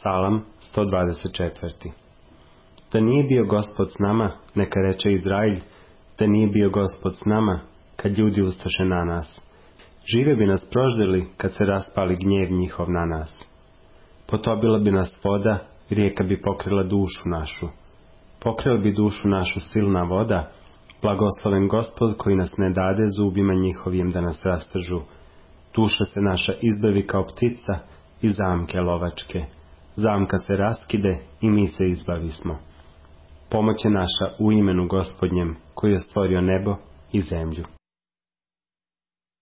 Psalam 124. Da nije bio Gospod s nama, neka reče Izrailj, da nije bio Gospod s nama, kad ljudi ustaše na nas. Žive bi nas proždeli, kad se raspali gnjev njihov na nas. Potopila bi nas voda, rijeka bi pokrila dušu našu. Pokrila bi dušu našu silna voda, blagosloven Gospod koji nas ne dade zubima njihovim da nas rastežu. Duša se naša izbavi kao ptica i zamke lovačke. Zamka se raskide i mi se izbavismo. Pomoć je naša u imenu Gospodnjem koji je stvorio nebo i zemlju.